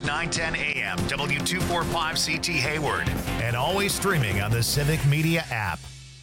910 AM, W245CT Hayward, and always streaming on the Civic Media app.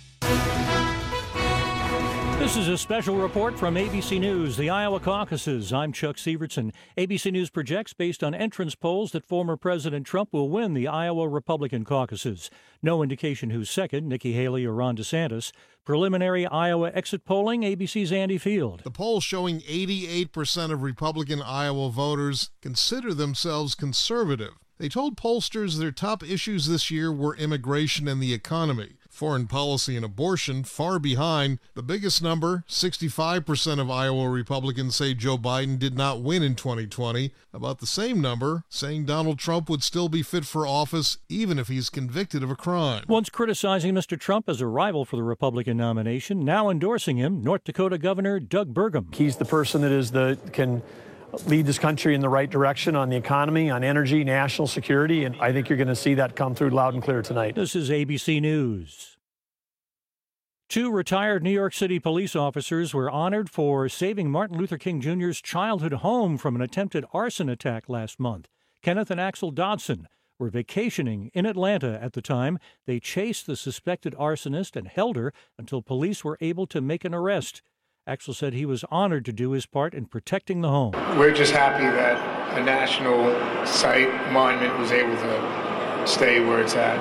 This is a special report from ABC News, the Iowa caucuses. I'm Chuck Sievertson. ABC News projects, based on entrance polls, that former President Trump will win the Iowa Republican caucuses. No indication who's second, Nikki Haley or Ron DeSantis. Preliminary Iowa exit polling, ABC's Andy Field. The poll showing 88% of Republican Iowa voters consider themselves conservative. They told pollsters their top issues this year were immigration and the economy. Foreign policy and abortion far behind. The biggest number, 65% of Iowa Republicans say Joe Biden did not win in 2020. About the same number saying Donald Trump would still be fit for office even if he's convicted of a crime. Once criticizing Mr. Trump as a rival for the Republican nomination, now endorsing him, North Dakota Governor Doug Burgum. He's the person that can lead this country in the right direction on the economy, on energy, national security, and I think you're going to see that come through loud and clear tonight. This is ABC News. 2 retired New York City police officers were honored for saving Martin Luther King Jr.'s childhood home from an attempted arson attack last month. Kenneth and Axel Dodson were vacationing in Atlanta at the time. They chased the suspected arsonist and held her until police were able to make an arrest. Axel said he was honored to do his part in protecting the home. We're just happy that a national site monument was able to stay where it's at,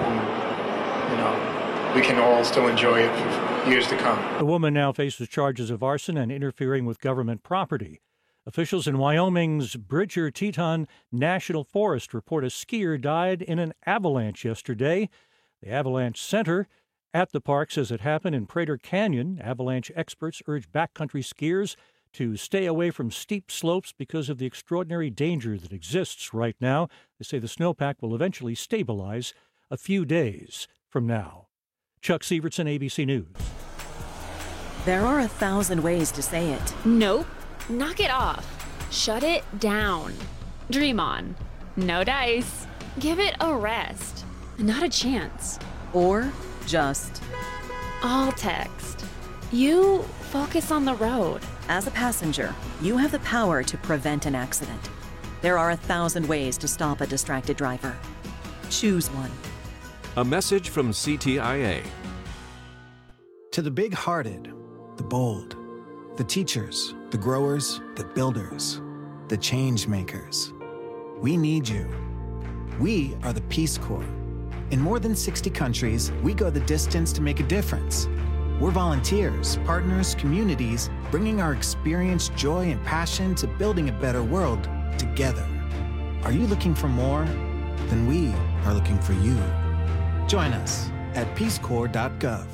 and we can all still enjoy it for years to come. The woman now faces charges of arson and interfering with government property. Officials in Wyoming's Bridger Teton National Forest report a skier died in an avalanche yesterday. The avalanche center at the park says it happened in Prater Canyon. Avalanche experts urge backcountry skiers to stay away from steep slopes because of the extraordinary danger that exists right now. They say the snowpack will eventually stabilize a few days from now. Chuck Sievertson, ABC News. There are 1,000 ways to say it. Nope. Knock it off. Shut it down. Dream on. No dice. Give it a rest. Not a chance. Or just all text. You focus on the road. As a passenger, you have the power to prevent an accident. There are 1,000 ways to stop a distracted driver. Choose one. A message from CTIA. To the big-hearted, the bold, the teachers, the growers, the builders, the change makers. We need you. We are the Peace Corps. In more than 60 countries, we go the distance to make a difference. We're volunteers, partners, communities, bringing our experience, joy, and passion to building a better world together. Are you looking for more? Then we are looking for you. Join us at peacecorps.gov.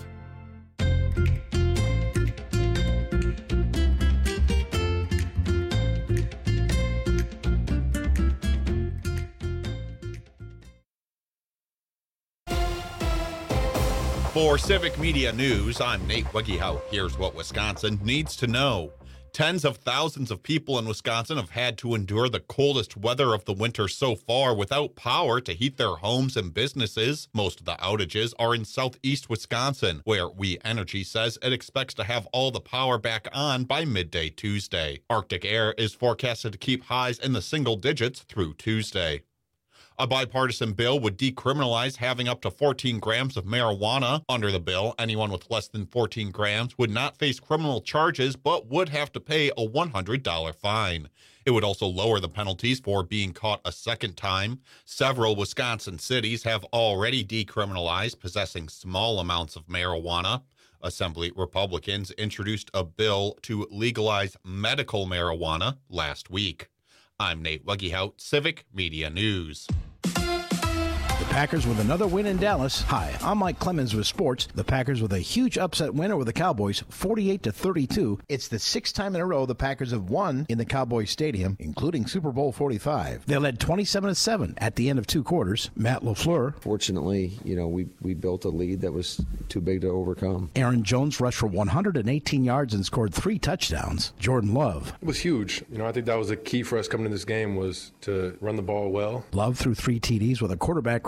For Civic Media News, I'm Nate Wiggyhout. Here's what Wisconsin needs to know. Tens of thousands of people in Wisconsin have had to endure the coldest weather of the winter so far without power to heat their homes and businesses. Most of the outages are in southeast Wisconsin, where We Energy says it expects to have all the power back on by midday Tuesday. Arctic air is forecasted to keep highs in the single digits through Tuesday. A bipartisan bill would decriminalize having up to 14 grams of marijuana. Under the bill, anyone with less than 14 grams would not face criminal charges, but would have to pay a $100 fine. It would also lower the penalties for being caught a second time. Several Wisconsin cities have already decriminalized possessing small amounts of marijuana. Assembly Republicans introduced a bill to legalize medical marijuana last week. I'm Nate Wiggyhout, Civic Media News. The Packers with another win in Dallas. Hi, I'm Mike Clemens with sports. The Packers with a huge upset win over the Cowboys, 48-32. It's the 6th time in a row the Packers have won in the Cowboys Stadium, including Super Bowl 45. They led 27-7 at the end of 2 quarters. Matt LaFleur. Fortunately, we built a lead that was too big to overcome. Aaron Jones rushed for 118 yards and scored 3 touchdowns. Jordan Love. It was huge. I think that was the key for us coming to this game was to run the ball well. Love threw 3 TDs with a quarterback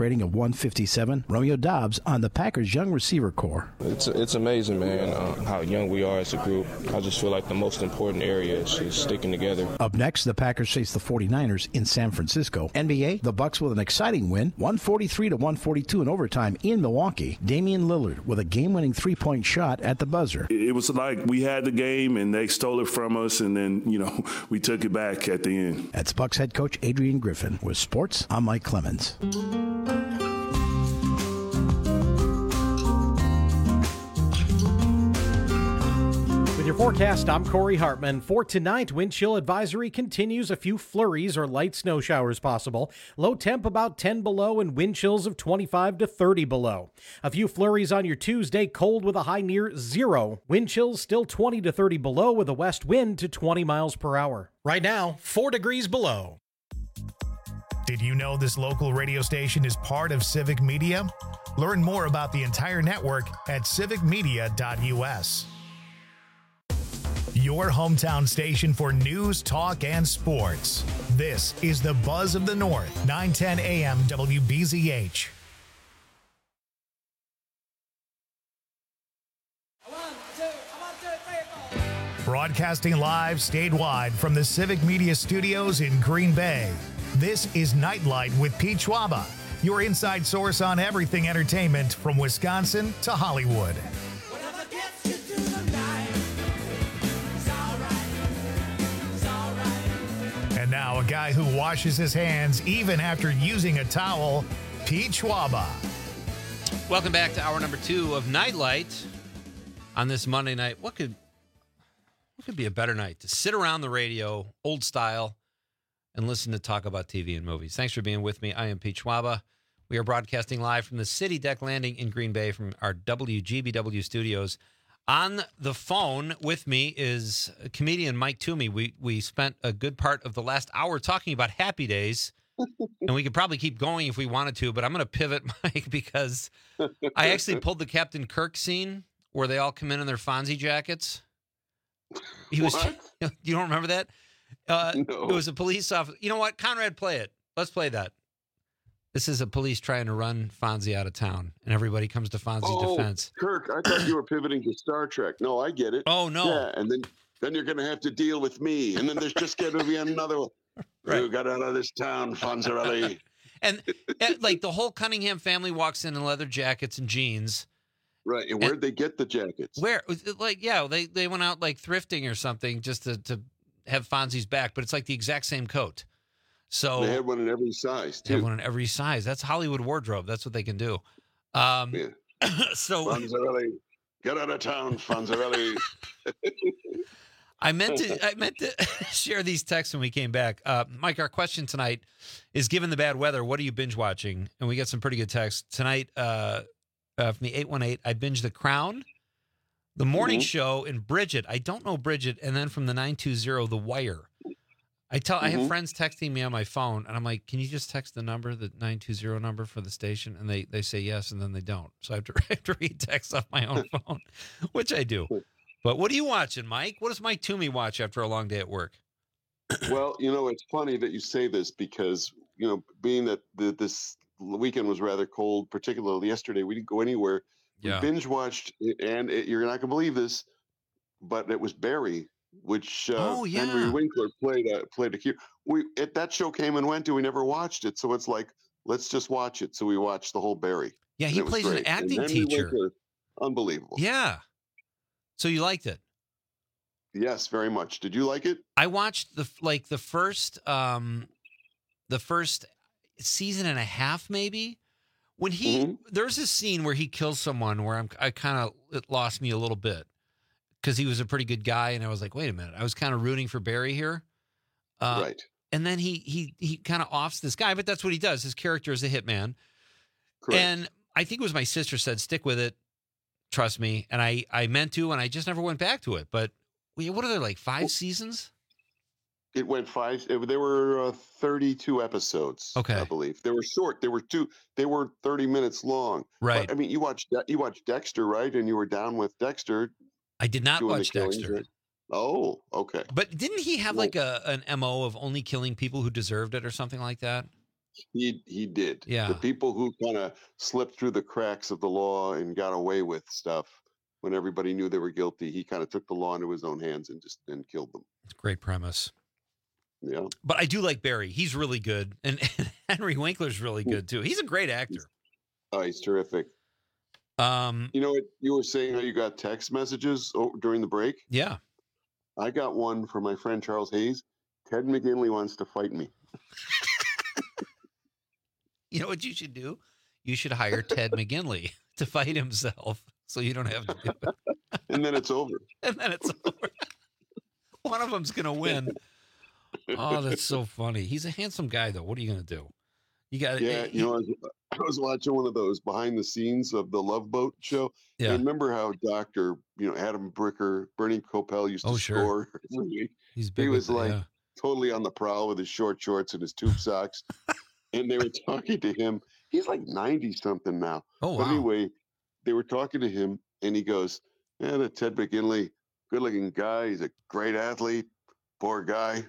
rating of 157. Romeo Dobbs on the Packers' young receiver core. It's amazing, man, how young we are as a group. I just feel like the most important area is just sticking together. Up next, the Packers face the 49ers in San Francisco. NBA, the Bucks with an exciting win, 143-142 in overtime in Milwaukee. Damian Lillard with a game-winning three-point shot at the buzzer. It was like we had the game and they stole it from us, and then, we took it back at the end. That's Bucks head coach Adrian Griffin. With sports, I'm Mike Clemens. With your forecast, I'm Corey Hartman. For tonight, wind chill advisory continues. A few flurries or light snow showers possible. Low temp about 10 below and wind chills of 25 to 30 below. A few flurries on your Tuesday, cold with a high near 0. Wind chills still 20 to 30 below with a west wind to 20 miles per hour. Right now, 4 degrees below. Did you know this local radio station is part of Civic Media? Learn more about the entire network at civicmedia.us. Your hometown station for news, talk, and sports. This is the Buzz of the North, 910 AM WBZH. Broadcasting live statewide from the Civic Media Studios in Green Bay. This is Nightlight with Pete Schwaba, your inside source on everything entertainment from Wisconsin to Hollywood. And now a guy who washes his hands even after using a towel, Pete Schwaba. Welcome back to hour number 2 of Nightlight on this Monday night. What could be a better night to sit around the radio, old style, and listen to talk about TV and movies. Thanks for being with me. I am Pete Schwaba. We are broadcasting live from the City Deck Landing in Green Bay from our WGBW studios. On the phone with me is comedian Mike Toomey. We spent a good part of the last hour talking about Happy Days, and we could probably keep going if we wanted to, but I'm going to pivot, Mike, because I actually pulled the Captain Kirk scene where they all come in their Fonzie jackets. You don't remember that? No. It was a police officer. You know what? Conrad, play it. Let's play that. This is a police trying to run Fonzie out of town, and everybody comes to Fonzie's defense. Kirk, I thought you were pivoting to Star Trek. No, I get it. Oh, no. Yeah, and then you're going to have to deal with me, and then there's just going to be another one. Right. You got out of this town, Fonzarelli. and like the whole Cunningham family walks in leather jackets and jeans. Right, and where'd they get the jackets? Where? Like, yeah, they went out like thrifting or something just to have Fonzie's back, but it's like the exact same coat. So they had one in every size, too. They had one in every size. That's Hollywood wardrobe. That's what they can do. Yeah. So Fonzarelli, get out of town, Fonzarelli. I meant to share these texts when we came back. Mike, our question tonight is, given the bad weather, what are you binge watching? And we get some pretty good texts. Tonight, from the 818, I binged The Crown, The Morning Show, and Bridget. I don't know Bridget. And then from the 920, The Wire. I have friends texting me on my phone, and I'm like, can you just text the number, the 920 number for the station? And they say yes, and then they don't. So I have to read texts off my own phone, which I do. But what are you watching, Mike? What does Mike Toomey watch after a long day at work? Well, it's funny that you say this because, being that this weekend was rather cold, particularly yesterday, we didn't go anywhere. Yeah. We binge watched, and you're not going to believe this, but it was Barry, which Henry Winkler played a cue. That show came and went, and we never watched it. So it's like, let's just watch it. So we watched the whole Barry. Yeah, he plays an acting teacher. Winkler, unbelievable. Yeah. So you liked it? Yes, very much. Did you like it? I watched the first season and a half, maybe. When there's this scene where he kills someone where it lost me a little bit because he was a pretty good guy, and I was like, wait a minute, I was kind of rooting for Barry here, right? And then he kind of offs this guy, but that's what he does. His character is a hitman. Correct. And I think it was my sister said, stick with it, trust me, and I meant to, and I just never went back to it. But what are there, like 5 seasons? It went 5. There were 32 episodes. Okay, I believe they were short. They were 30 minutes long. Right. But, I mean, you watched Dexter, right? And you were down with Dexter. I did not watch Dexter. Right? Oh, okay. But didn't he have like an MO of only killing people who deserved it or something like that? He did. Yeah. The people who kind of slipped through the cracks of the law and got away with stuff when everybody knew they were guilty, he kind of took the law into his own hands and killed them. It's a great premise. Yeah. But I do like Barry. He's really good. And Henry Winkler's really good, too. He's a great actor. Oh, he's terrific. You know what? You were saying how you got text messages during the break? Yeah. I got one from my friend Charles Hayes. Ted McGinley wants to fight me. You know what you should do? You should hire Ted McGinley to fight himself so you don't have to do it. And then it's over. And then it's over. One of them's going to win. Oh, that's so funny. He's a handsome guy, though. What are you going to do? You got Yeah, you know, I was watching one of those behind the scenes of the Love Boat show. Yeah. And remember how Dr. Adam Bricker, Bernie Kopel used to score every week? He's big. He was with it, like yeah. totally on the prowl with his short shorts and his tube socks. And they were talking to him. He's like 90 something now. Oh, But wow. anyway, they were talking to him and he goes, "Yeah, that Ted McGinley, good looking guy. He's a great athlete. Poor guy."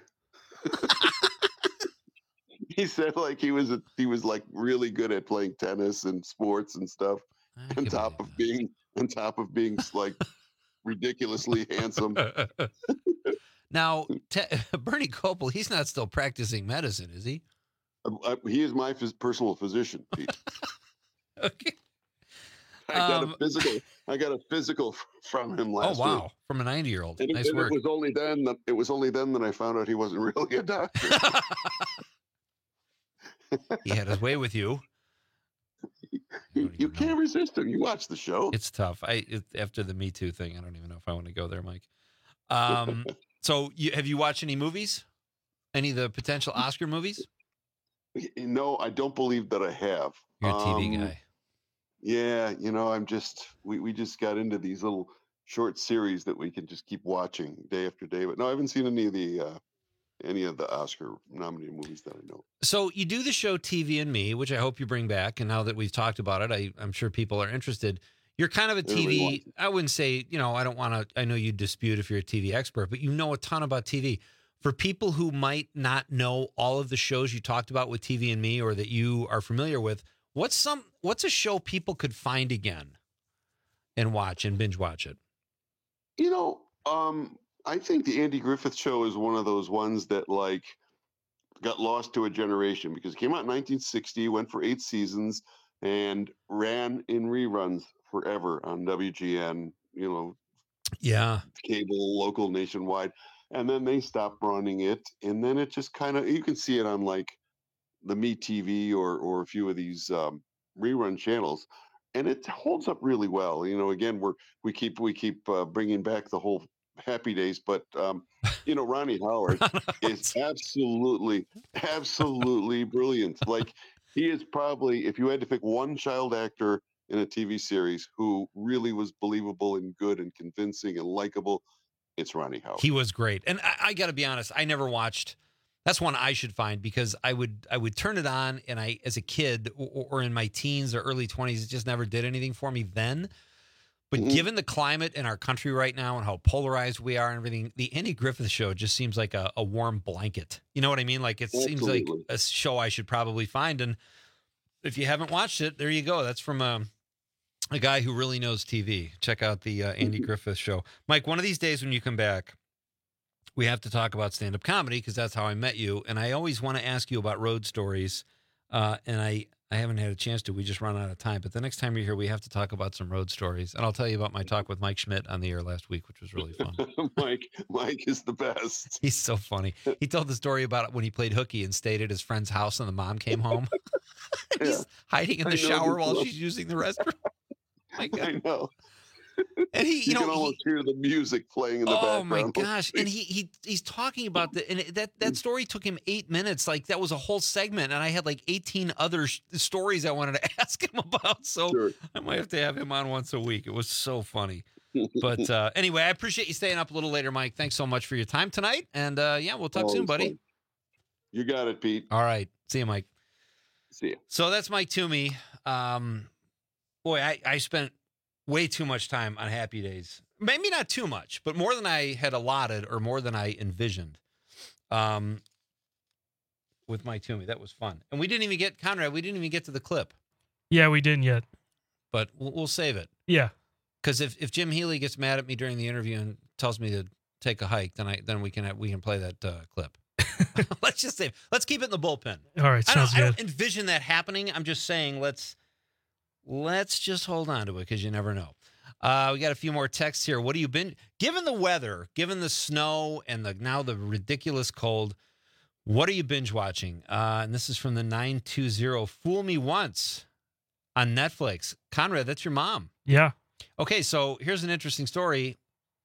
He said like he was like really good at playing tennis and sports and stuff, on top of being like ridiculously handsome. Now, Bernie Kopel, he's not still practicing medicine, is he? He is my personal physician, Pete. Okay. I got a physical from him last week. Oh wow, from a 90-year-old. And Nice work. It was only then that I found out he wasn't really a doctor. He had his way with you. You can't resist him. You watch the show. It's tough. After the Me Too thing, I don't even know if I want to go there, Mike. So have you watched any movies? Any of the potential Oscar movies? No, I don't believe that I have. You're a TV guy. Yeah, we just got into these little short series that we can just keep watching day after day. But no, I haven't seen any of the Oscar nominated movies that I know. So you do the show TV and Me, which I hope you bring back. And now that we've talked about it, I'm sure people are interested. You're kind of a TV. I wouldn't say, I don't want to, I know you dispute if you're a TV expert, but you know a ton about TV. For people who might not know all of the shows you talked about with TV and Me or that you are familiar with, what's a show people could find again and watch and binge watch it? I think the Andy Griffith Show is one of those ones that like got lost to a generation because it came out in 1960, went for 8 seasons, and ran in reruns forever on WGN, yeah, cable, local, nationwide. And then they stopped running it, and then it just kind of, you can see it on like the MeTV or a few of these rerun channels, and it holds up really well. Again, we keep bringing back the whole Happy Days, but Ronnie Howard is absolutely brilliant. Like he is probably, if you had to pick one child actor in a TV series who really was believable and good and convincing and likable, it's Ronnie Howard. He was great. And I got to be honest, I never watched. That's one I should find because I would turn it on and I, as a kid or in my teens or early 20s, it just never did anything for me then. But given the climate in our country right now and how polarized we are and everything, the Andy Griffith Show just seems like a warm blanket. You know what I mean? Like it seems like a show I should probably find. And if you haven't watched it, there you go. That's from a guy who really knows TV. Check out the Andy Griffith Show. Mike, one of these days when you come back, we have to talk about stand-up comedy because that's how I met you. And I always want to ask you about road stories. And I haven't had a chance to. We just run out of time. But the next time you're here, we have to talk about some road stories. And I'll tell you about my talk with Mike Schmidt on the air last week, which was really fun. Mike is the best. He's so funny. He told the story about when he played hooky and stayed at his friend's house and the mom came home. He's hiding in the shower while she's using the restroom. My God. I know. And you can almost hear the music playing in the background. Oh my gosh! And he's talking about that story took him 8 minutes. Like that was a whole segment, and I had like 18 other stories I wanted to ask him about. So I might have to have him on once a week. It was so funny. But anyway, I appreciate you staying up a little later, Mike. Thanks so much for your time tonight. And we'll talk soon, buddy. Fun. You got it, Pete. All right. See you, Mike. See you. So that's Mike Toomey. Boy, I spent way too much time on Happy Days. Maybe not too much, but more than I had allotted or more than I envisioned. with Mike Toomey. That was fun. And we didn't even get to the clip. Yeah, we didn't yet. But we'll save it. Yeah. Because if Jim Healy gets mad at me during the interview and tells me to take a hike, then we can play that clip. Let's just say, let's keep it in the bullpen. All right, sounds good. I don't envision that happening. I'm just saying let's just hold on to it because you never know. We got a few more texts here. What have you been, given the weather, given the snow and now the ridiculous cold, what are you binge watching? And this is from the 920. Fool Me Once on Netflix. Conrad, that's your mom. Yeah. Okay, so here's an interesting story.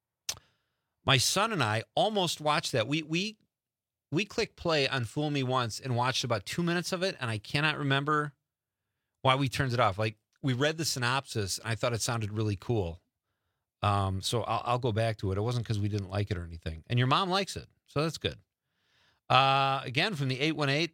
My son and I almost watched that. We clicked play on Fool Me Once and watched about 2 minutes of it, and I cannot remember why we turned it off. Like, we read the synopsis, and I thought it sounded really cool. So I'll go back to it. It wasn't because we didn't like it or anything. And your mom likes it, so that's good. Again, from the 818,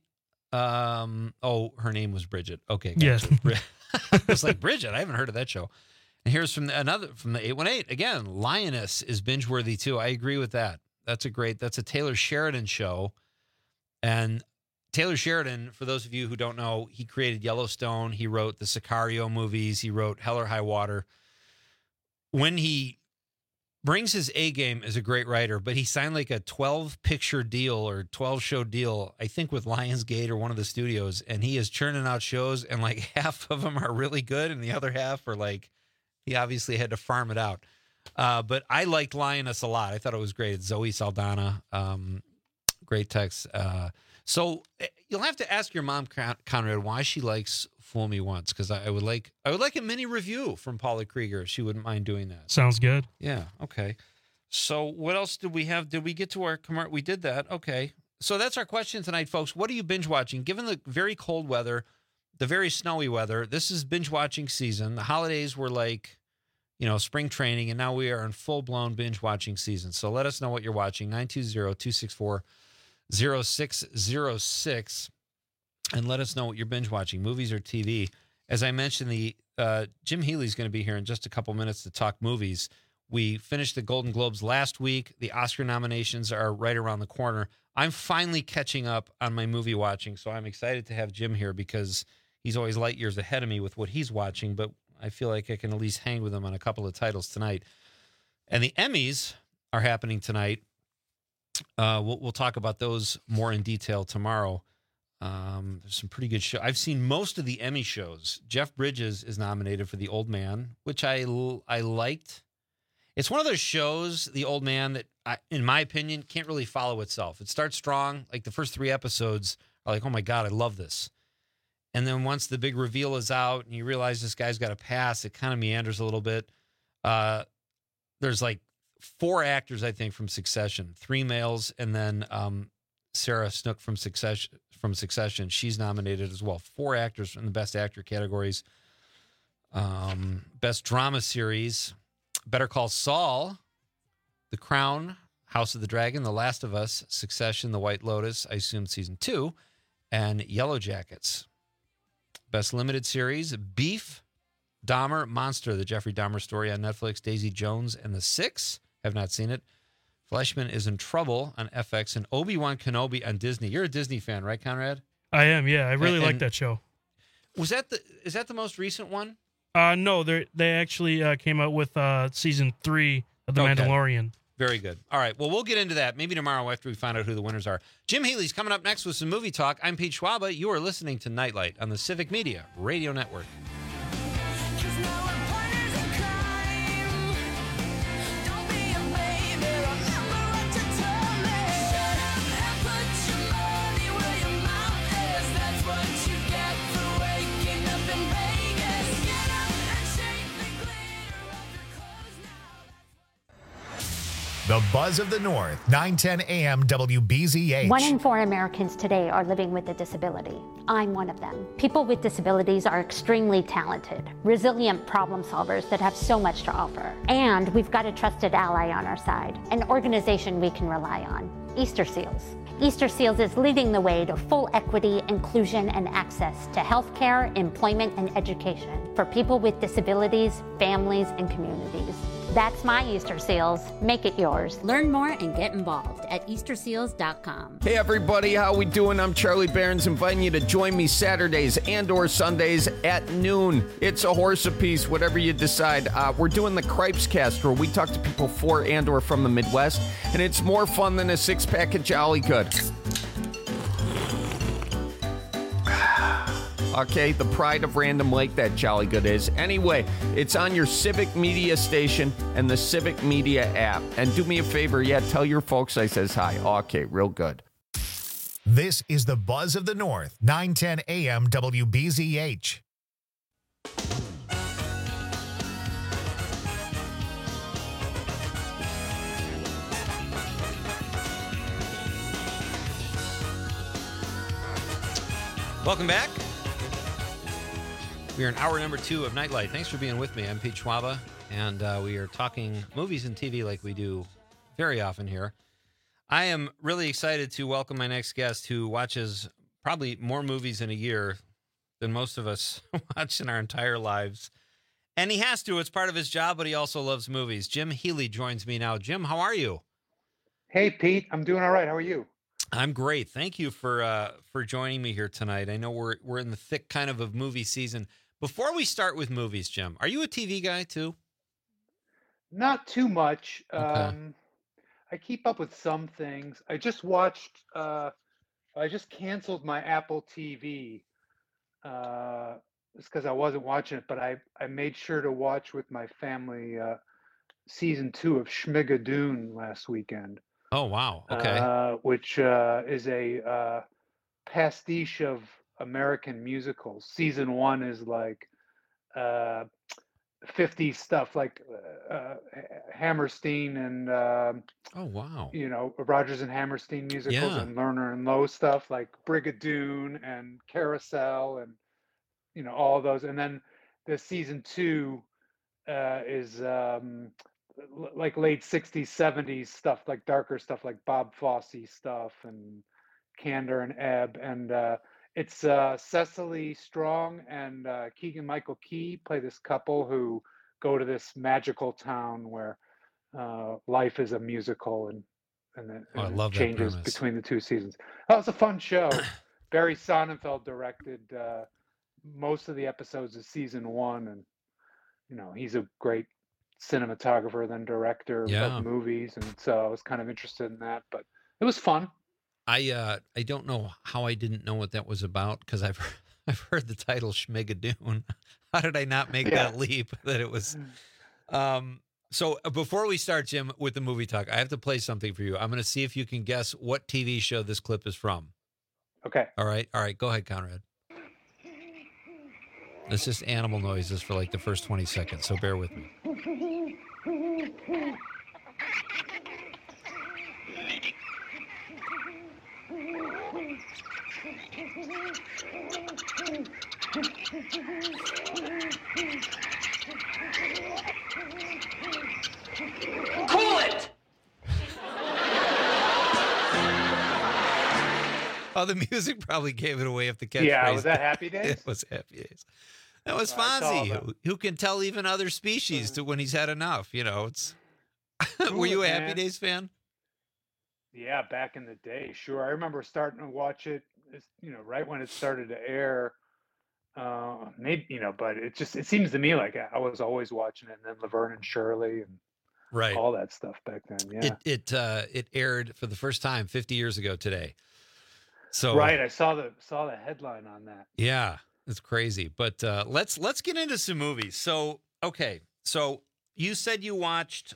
her name was Bridget. Okay. Yes. I was like, Bridget, I haven't heard of that show. And here's from the 818. Again, Lioness is binge-worthy, too. I agree with that. That's a Taylor Sheridan show. And Taylor Sheridan, for those of you who don't know, he created Yellowstone. He wrote the Sicario movies. He wrote Hell or High Water. When he brings his A game as a great writer, but he signed like a 12-picture deal or 12-show deal, I think with Lionsgate or one of the studios, and he is churning out shows, and like half of them are really good, and the other half are like, he obviously had to farm it out. But I liked Lioness a lot. I thought it was great. It's Zoe Saldana. Great text. So you'll have to ask your mom, Conrad, why she likes Fool Me Once, because I would like a mini review from Paula Krieger if she wouldn't mind doing that. Sounds good. Yeah, okay. So what else did we have? Did we get to our commercial? We did that. Okay. So that's our question tonight, folks. What are you binge watching? Given the very cold weather, the very snowy weather, this is binge watching season. The holidays were like, spring training, and now we are in full-blown binge watching season. So let us know what you're watching. 920-264-0606. And let us know what you're binge watching, movies or TV. As I mentioned, Jim Healy's going to be here in just a couple minutes to talk movies. We finished the Golden Globes last week. The Oscar nominations are right around the corner. I'm finally catching up on my movie watching, so I'm excited to have Jim here because he's always light years ahead of me with what he's watching, but I feel like I can at least hang with him on a couple of titles tonight. And the Emmys are happening tonight. We'll talk about those more in detail tomorrow. There's some pretty good shows. I've seen most of the Emmy shows. Jeff Bridges is nominated for The Old Man, which I liked. It's one of those shows, The Old Man, that, in my opinion, can't really follow itself. It starts strong. Like the first 3 episodes are like, oh my God, I love this. And then once the big reveal is out and you realize this guy's got a pass, it kind of meanders a little bit. There's like 4 actors, I think, from Succession, 3 males, and then Sarah Snook from Succession. She's nominated as well. 4 actors in the Best Actor categories. Best Drama Series, Better Call Saul, The Crown, House of the Dragon, The Last of Us, Succession, The White Lotus, I assume season 2, and Yellow Jackets. Best Limited Series, Beef, Dahmer, Monster, the Jeffrey Dahmer story on Netflix, Daisy Jones and the Six. Have not seen it. Fleshman is in Trouble on FX, and Obi-Wan Kenobi on Disney. You're a Disney fan, right, Conrad? I am, yeah. I really like that show. Is that the most recent one? No, they actually came out with season 3 of The Mandalorian. Very good. All right. Well, we'll get into that maybe tomorrow after we find out who the winners are. Jim Healy's coming up next with some movie talk. I'm Pete Schwaba. You are listening to Nightlight on the Civic Media Radio Network. The Buzz of the North, 910 AM WBZH. 1 in 4 Americans today are living with a disability. I'm one of them. People with disabilities are extremely talented, resilient problem solvers that have so much to offer. And we've got a trusted ally on our side, an organization we can rely on, Easter Seals. Easter Seals is leading the way to full equity, inclusion, and access to healthcare, employment, and education for people with disabilities, families, and communities. That's my Easter Seals. Make it yours. Learn more and get involved at easterseals.com. Hey everybody, how we doing? I'm Charlie Barons, inviting you to join me Saturdays and or Sundays at noon. It's a horse apiece, whatever you decide. We're doing the Cripes Cast, where we talk to people for and or from the Midwest, and it's more fun than a six-pack of Jolly Good. Okay, the pride of Random Lake, that Jolly Good is. Anyway, it's on your Civic Media station and the Civic Media app. And do me a favor, tell your folks I says hi. Okay, real good. This is the Buzz of the North, 910 AM WBZH. Welcome back. We are in hour number 2 of Nightlight. Thanks for being with me. I'm Pete Schwaba, and we are talking movies and TV like we do very often here. I am really excited to welcome my next guest, who watches probably more movies in a year than most of us watch in our entire lives. And he has to. It's part of his job, but he also loves movies. Jim Healy joins me now. Jim, how are you? Hey, Pete. I'm doing all right. How are you? I'm great. Thank you for joining me here tonight. I know we're in the thick kind of movie season. Before we start with movies, Jim, are you a TV guy too? Not too much. Okay. I keep up with some things. I just watched. I just canceled my Apple TV. It's because I wasn't watching it, but I made sure to watch with my family season 2 of Schmigadoon last weekend. Oh wow! Okay. Which is a pastiche of American musicals. Season 1 is like 50s stuff, like Hammerstein and oh wow, Rodgers and Hammerstein musicals, Yeah. and Lerner and Lowe stuff, like Brigadoon and Carousel, and all those. And then the season 2 is like late 60s, 70s stuff, like darker stuff, like Bob Fosse stuff and Candor and Ebb. And it's Cecily Strong and Keegan-Michael Key play this couple who go to this magical town where life is a musical, and I love that changes premise. between the 2 seasons. Oh, it's a fun show. Barry Sonnenfeld directed most of the episodes of season 1, and he's a great cinematographer than director of movies, and so I was kind of interested in that, but it was fun. I don't know how I didn't know what that was about, because I've heard the title Schmigadoon. How did I not make that leap that it was? So before we start, Jim, with the movie talk, I have to play something for you. I'm going to see if you can guess what TV show this clip is from. Okay. All right. Go ahead, Conrad. It's just animal noises for like the first 20 seconds, so bear with me. Cool it! Oh, the music probably gave it away if the catchphrase. Yeah, was that Happy Days? It was Happy Days. That was Fonzie, who can tell even other species to when he's had enough. It's. Were you a Happy Days fan? Yeah, back in the day, sure. I remember starting to watch it, right when it started to air. Maybe, but it seems to me like I was always watching it, and then Laverne and Shirley and all that stuff back then. Yeah, it aired for the first time 50 years ago today. So right, I saw the headline on that. Yeah, it's crazy. But let's get into some movies. So okay, so you said you watched.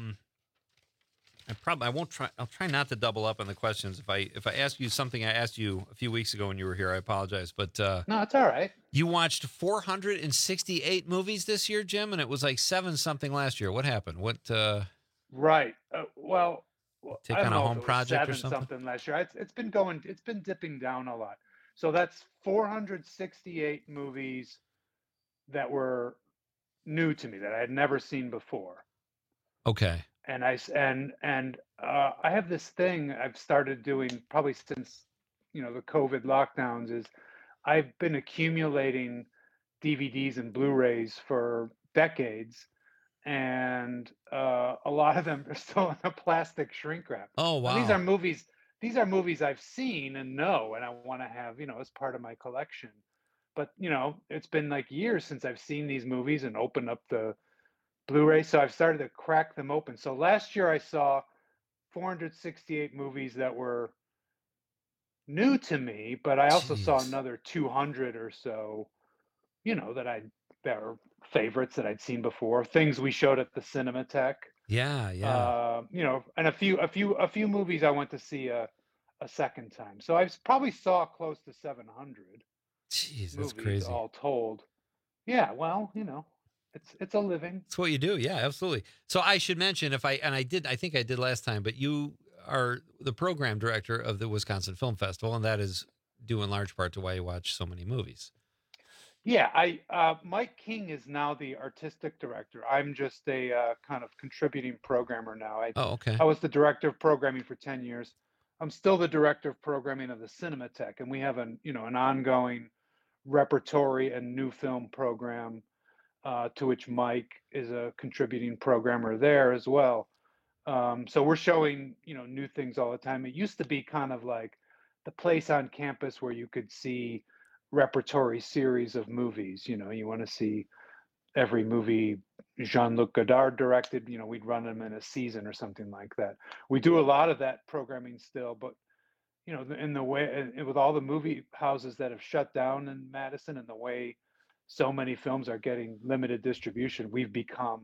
I'll try not to double up on the questions. If I ask you something I asked you a few weeks ago when you were here, I apologize. But no, it's all right. You watched 468 movies this year, Jim, and it was like 7 something last year. What happened? What? Right. Well, take I on don't a know home if it was project or 7 something? last year. It's been dipping down a lot. So that's 468 movies that were new to me that I had never seen before. Okay. And I have this thing I've started doing probably since the COVID lockdowns, is I've been accumulating DVDs and Blu-rays for decades, and a lot of them are still in a plastic shrink wrap. Oh, wow. And these are movies I've seen and know, and I want to have, as part of my collection. But, it's been like years since I've seen these movies and opened up the Blu-ray, so I've started to crack them open. So last year I saw 468 movies that were new to me, but I also saw another 200 or so, that were favorites that I'd seen before, things we showed at the Cinematheque. Yeah. And a few movies I went to see a second time. So I probably saw close to 700. Jeez, that's movies crazy. all told. Yeah, well, it's a living. It's what you do. Yeah, absolutely. So I should mention I think I did last time, but you are the program director of the Wisconsin Film Festival, and that is due in large part to why you watch so many movies. Yeah, Mike King is now the artistic director. I'm just a kind of contributing programmer now. Okay. I was the director of programming for 10 years. I'm still the director of programming of the Cinematheque, and we have an ongoing repertory and new film program to which Mike is a contributing programmer there as well. So we're showing, new things all the time. It used to be kind of like the place on campus where you could see repertory series of movies. You want to see every movie Jean-Luc Godard directed, we'd run them in a season or something like that. We do a lot of that programming still, but in the way, with all the movie houses that have shut down in Madison and the way so many films are getting limited distribution, we've become,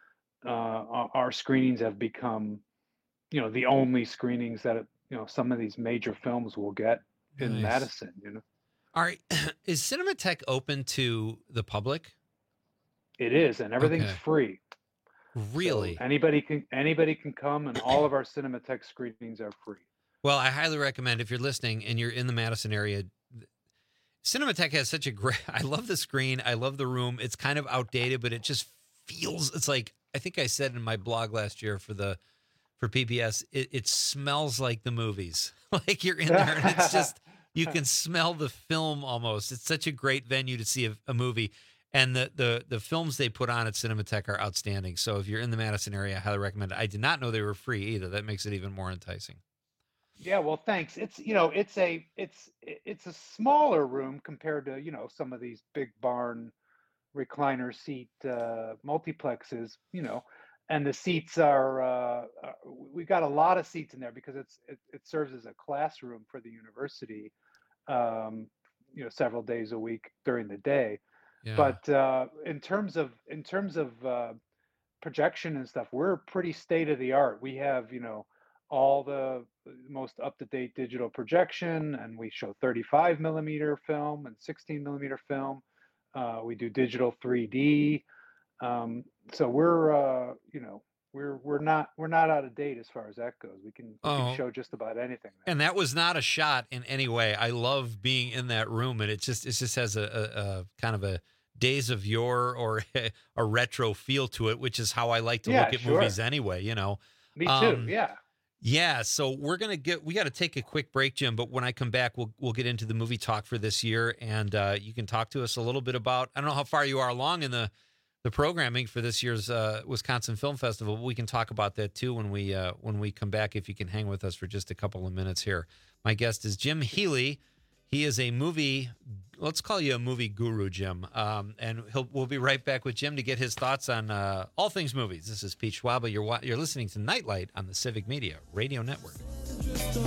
our screenings have become, the only screenings that, some of these major films will get in Madison, All right. Is Cinematheque open to the public? It is, and everything's free. Really? So anybody can come, and all of our Cinematheque screenings are free. Well, I highly recommend, if you're listening and you're in the Madison area, Cinematheque has such a great, I love the screen. I love the room. It's kind of outdated, but it just feels, it's like, I think I said in my blog last year for PBS, it smells like the movies. Like you're in there and it's just, you can smell the film almost. It's such a great venue to see a movie. And the films they put on at Cinematheque are outstanding. So if you're in the Madison area, I highly recommend it. I did not know they were free either. That makes it even more enticing. Yeah, well, thanks. It's it's a smaller room compared to some of these big barn recliner seat multiplexes, and the seats are we got a lot of seats in there because it serves as a classroom for the university, several days a week during the day. Yeah. But in terms of projection and stuff, we're pretty state of the art. We have all the most up-to-date digital projection, and we show 35 millimeter film and 16 millimeter film. We do digital 3D. So we're not out of date as far as that goes. We can show just about anything. And that was not a shot in any way. I love being in that room, and it just has a kind of a days of yore or a retro feel to it, which is how I like to look at movies anyway. Me too. Yeah. Yeah, so we got to take a quick break, Jim, but when I come back, we'll get into the movie talk for this year, and you can talk to us a little bit about, I don't know how far you are along in the programming for this year's Wisconsin Film Festival, but we can talk about that too when we come back, if you can hang with us for just a couple of minutes here. My guest is Jim Healy. He is a movie, let's call you a movie guru, Jim, and we'll be right back with Jim to get his thoughts on all things movies. This is Pete Schwaba. You're listening to Nightlight on the Civic Media Radio Network. The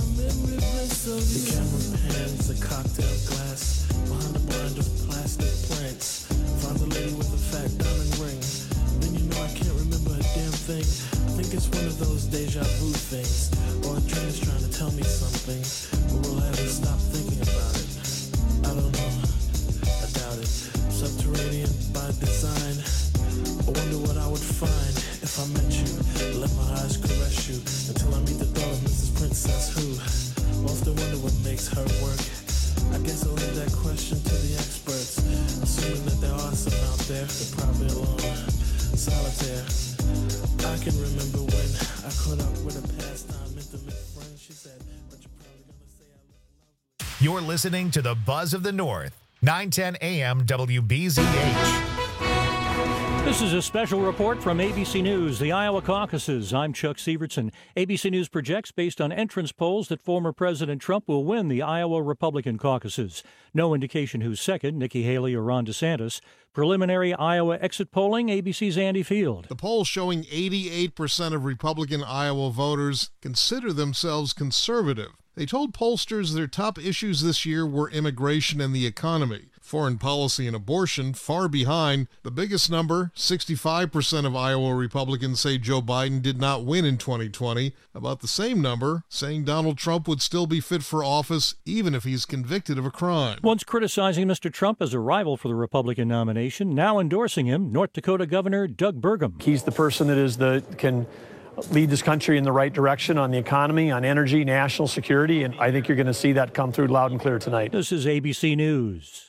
camera pans, a cocktail glass, behind a blind of plastic plants. Found a lady with a fat diamond ring. Then I can't remember a damn thing. I think it's one of those deja vu things, or a dream is trying to tell me something, but we'll have to stop thinking about it. I don't know, I doubt it. Subterranean by design. I wonder what I would find if I met you. Let my eyes caress you until I meet the thought of Mrs. Princess who often wonder what makes her work. I guess I'll leave that question to the experts, assuming that there are some out there. They're probably alone, solitaire. I can remember when I caught up with a pastime intimate friend. She said, but you're probably gonna say I look lovely. You're listening to the Buzz of the North, 910 AM WBZH. This is a special report from ABC News, the Iowa caucuses. I'm Chuck Sievertson. ABC News projects, based on entrance polls, that former President Trump will win the Iowa Republican caucuses. No indication who's second, Nikki Haley or Ron DeSantis. Preliminary Iowa exit polling, ABC's Andy Field. The poll showing 88% of Republican Iowa voters consider themselves conservative. They told pollsters their top issues this year were immigration and the economy. Foreign policy and abortion far behind. The biggest number, 65% of Iowa Republicans say Joe Biden did not win in 2020. About the same number saying Donald Trump would still be fit for office even if he's convicted of a crime. Once criticizing Mr. Trump as a rival for the Republican nomination, now endorsing him, North Dakota Governor Doug Burgum. He's the person that can lead this country in the right direction on the economy, on energy, national security, and I think you're going to see that come through loud and clear tonight. This is ABC News.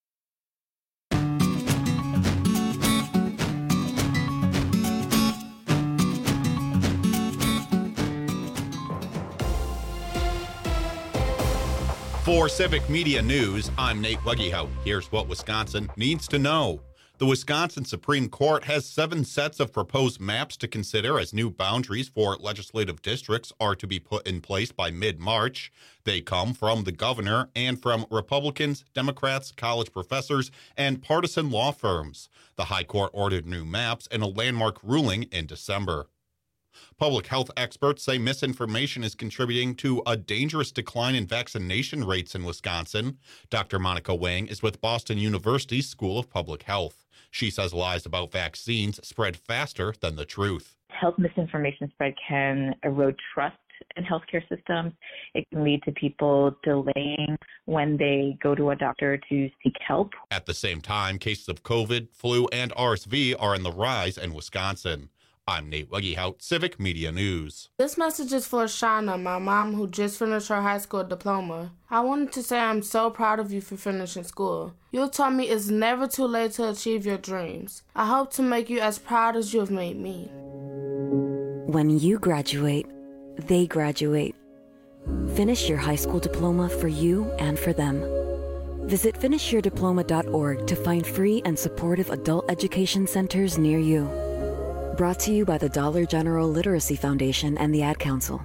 For Civic Media News, I'm Nate Weggehout. Here's what Wisconsin needs to know. The Wisconsin Supreme Court has 7 sets of proposed maps to consider as new boundaries for legislative districts are to be put in place by mid-March. They come from the governor and from Republicans, Democrats, college professors, and partisan law firms. The High Court ordered new maps in a landmark ruling in December. Public health experts say misinformation is contributing to a dangerous decline in vaccination rates in Wisconsin. Dr. Monica Wang is with Boston University's School of Public Health. She says lies about vaccines spread faster than the truth. Health misinformation spread can erode trust in healthcare systems. It can lead to people delaying when they go to a doctor to seek help. At the same time, cases of COVID, flu, and RSV are in the rise in Wisconsin. I'm Nate Weggehout, Civic Media News. This message is for Shauna, my mom, who just finished her high school diploma. I wanted to say I'm so proud of you for finishing school. You taught me it's never too late to achieve your dreams. I hope to make you as proud as you have made me. When you graduate, they graduate. Finish your high school diploma for you and for them. Visit finishyourdiploma.org to find free and supportive adult education centers near you. Brought to you by the Dollar General Literacy Foundation and the Ad Council.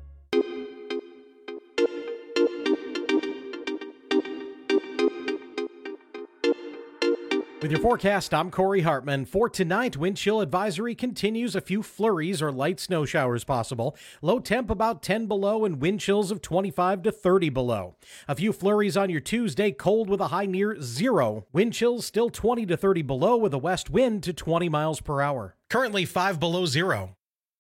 With your forecast, I'm Corey Hartman. For tonight, wind chill advisory continues. A few flurries or light snow showers possible. Low temp about 10 below and wind chills of 25 to 30 below. A few flurries on your Tuesday, cold with a high near 0. Wind chills still 20 to 30 below with a west wind to 20 miles per hour. Currently 5 below 0.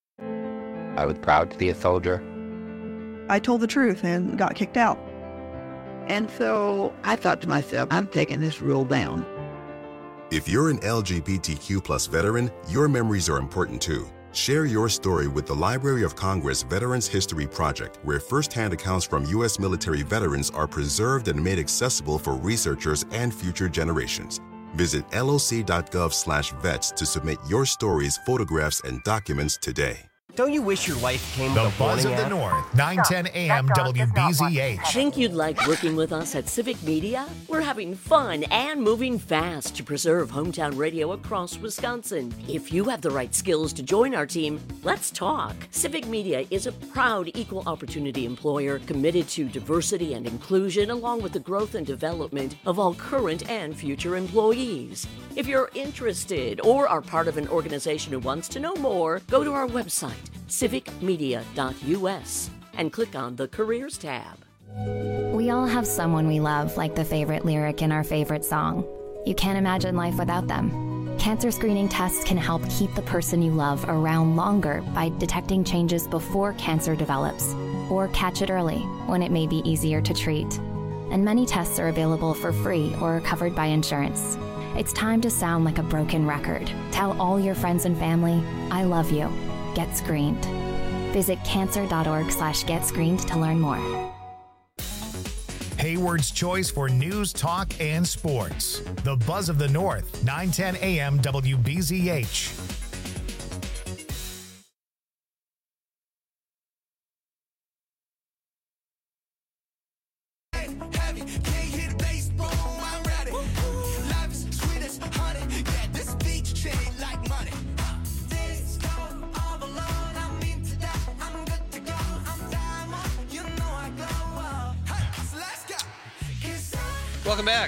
I was proud to be a soldier. I told the truth and got kicked out. And so I thought to myself, I'm taking this rule down. If you're an LGBTQ+ veteran, your memories are important too. Share your story with the Library of Congress Veterans History Project, where firsthand accounts from U.S. military veterans are preserved and made accessible for researchers and future generations. Visit loc.gov/vets to submit your stories, photographs, and documents today. Don't you wish your life came with The a Buzz warning of the app? North, 910 AM WBZH. Think you'd like working with us at Civic Media? We're having fun and moving fast to preserve hometown radio across Wisconsin. If you have the right skills to join our team, let's talk. Civic Media is a proud equal opportunity employer committed to diversity and inclusion, along with the growth and development of all current and future employees. If you're interested or are part of an organization who wants to know more, go to our website, civicmedia.us, and click on the Careers tab. We all have someone we love, like the favorite lyric in our favorite song. You can't imagine life without them. Cancer screening tests can help keep the person you love around longer by detecting changes before cancer develops, or catch it early when it may be easier to treat. And many tests are available for free or are covered by insurance. It's time to sound like a broken record. Tell all your friends and family, I love you. Get screened. Visit cancer.org/getscreened to learn more. Hayward's choice for news, talk, and sports. The Buzz of the North, 910 AM WBZH. Life is sweet as honey. Yeah, this beach chain. Welcome back.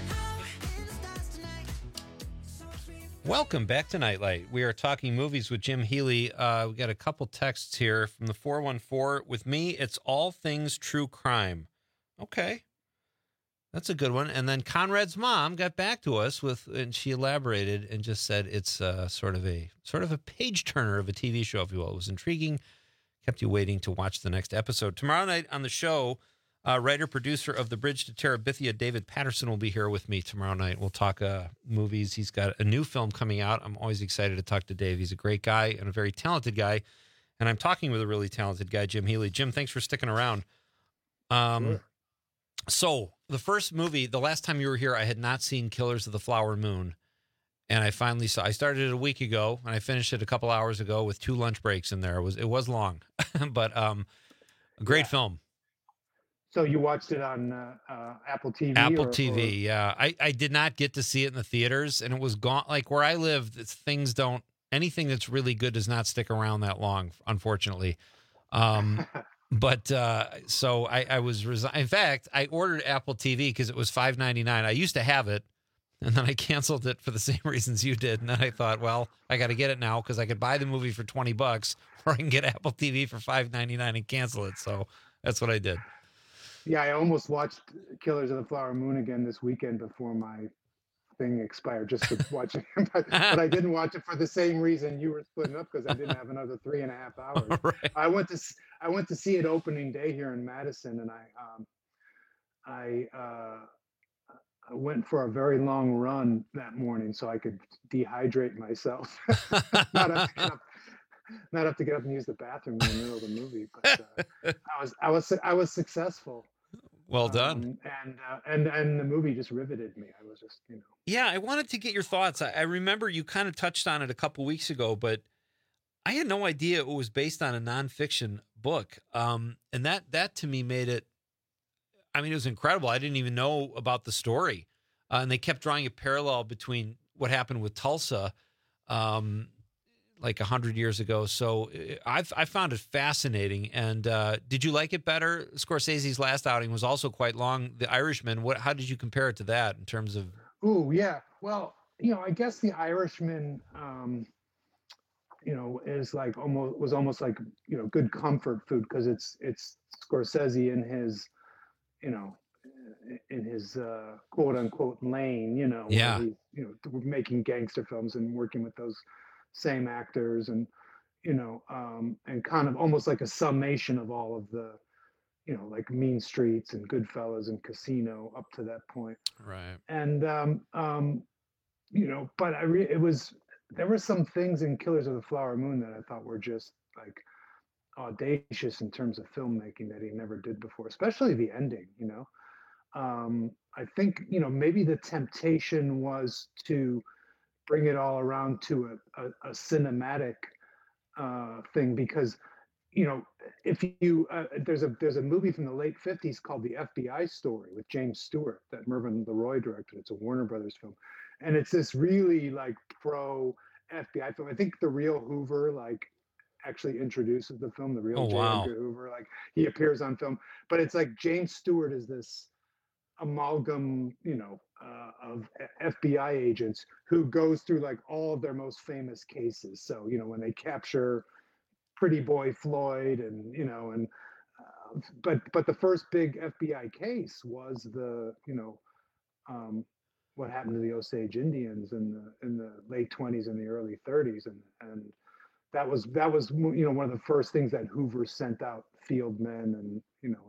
Welcome back to Nightlight. We are talking movies with Jim Healy. We got a couple texts here from the 414. With me, it's all things true crime. Okay. That's a good one. And then Conrad's mom got back to us and she elaborated and just said it's sort of a page turner of a TV show, if you will. It was intriguing, kept you waiting to watch the next episode. Tomorrow night on the show, writer-producer of The Bridge to Terabithia, David Patterson, will be here with me tomorrow night. We'll talk movies. He's got a new film coming out. I'm always excited to talk to Dave. He's a great guy and a very talented guy. And I'm talking with a really talented guy, Jim Healy. Jim, thanks for sticking around. Sure. So the first movie, the last time you were here, I had not seen Killers of the Flower Moon. And I finally saw. I started it a week ago, and I finished it a couple hours ago with 2 lunch breaks in there. It was long, but a great film. So you watched it on Apple TV? Apple TV, yeah. I did not get to see it in the theaters, and it was gone. Like where I live, anything that's really good does not stick around that long, unfortunately. But so I was in fact, I ordered Apple TV because it was $5.99. I used to have it, and then I canceled it for the same reasons you did. And then I thought, well, I got to get it now because I could buy the movie for $20, or I can get Apple TV for $5.99 and cancel it. So that's what I did. Yeah, I almost watched Killers of the Flower Moon again this weekend before my thing expired, just to watch it. but I didn't watch it for the same reason you were splitting up, because I didn't have another 3.5 hours. Right. I went to see it opening day here in Madison, and I went for a very long run that morning so I could dehydrate myself, not have to get up and use the bathroom in the middle of the movie. But I was successful. Well done. And the movie just riveted me. I was just, Yeah, I wanted to get your thoughts. I remember you kind of touched on it a couple weeks ago, but I had no idea it was based on a nonfiction book. And that to me made it, it was incredible. I didn't even know about the story. And they kept drawing a parallel between what happened with Tulsa, like 100 years ago. So I found it fascinating. And did you like it better? Scorsese's last outing was also quite long. The Irishman, how did you compare it to that in terms of? Oh, yeah. Well, I guess The Irishman, is was almost like, good comfort food, because it's Scorsese in his, in his quote unquote lane, yeah. where he's, making gangster films and working with those same actors, and and kind of almost like a summation of all of the, like Mean Streets and Goodfellas and Casino up to that point. Right. And but there were some things in Killers of the Flower Moon that I thought were just like audacious in terms of filmmaking that he never did before, especially the ending. I think maybe the temptation was to bring it all around to a cinematic thing, because if you there's a movie from the late 50s called The FBI Story with James Stewart that Mervyn LeRoy directed. It's a Warner Brothers film, and it's this really like pro FBI film. I think the real Hoover actually introduces the film. The real J. Edgar Hoover, he appears on film, but it's like James Stewart is this amalgam, of FBI agents who goes through all of their most famous cases. So, when they capture Pretty Boy Floyd, and but the first big FBI case was the, what happened to the Osage Indians in the late 20s and the early 30s, and that was one of the first things that Hoover sent out field men,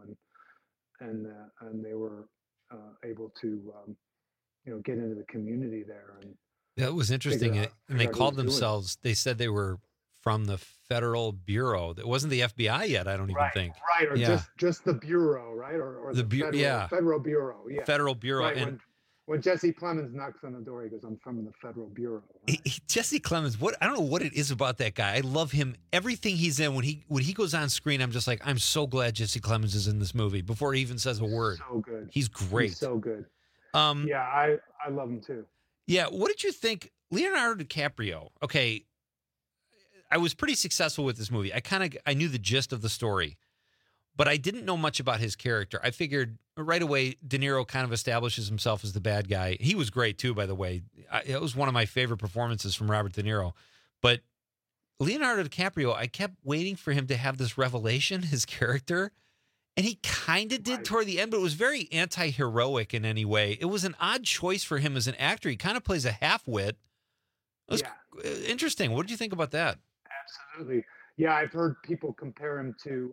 and they were able to get into the community there. And that was interesting. And they called themselves, they said they were from the Federal Bureau. It wasn't the FBI yet, I don't even think. Right, or just the Bureau, right? Or the Federal Bureau, yeah. Federal Bureau. Right, and when Jesse Plemons knocks on the door, he goes, "I'm from the Federal Bureau." Right? Jesse Plemons, I don't know what it is about that guy. I love him. Everything he's in, when he goes on screen, I'm just like, I'm so glad Jesse Plemons is in this movie before he even says a word. So good. He's great. He's so good. Yeah, I love him too. Yeah, what did you think? Leonardo DiCaprio. Okay, I was pretty successful with this movie. I knew the gist of the story, but I didn't know much about his character. I figured, right away, De Niro kind of establishes himself as the bad guy. He was great too, by the way. It was one of my favorite performances from Robert De Niro. But Leonardo DiCaprio, I kept waiting for him to have this revelation, his character, and he kind of did toward the end, but it was very anti-heroic in any way. It was an odd choice for him as an actor. He kind of plays a half-wit. It was interesting. What did you think about that? Absolutely. Yeah, I've heard people compare him to.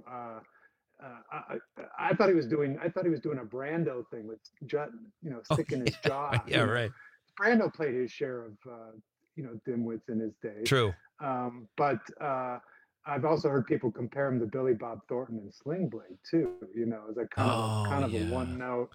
I thought he was doing a Brando thing with, sticking his jaw. Yeah, right. Brando played his share of, dimwits in his day. True. But I've also heard people compare him to Billy Bob Thornton in Sling Blade too. As a kind of a one note.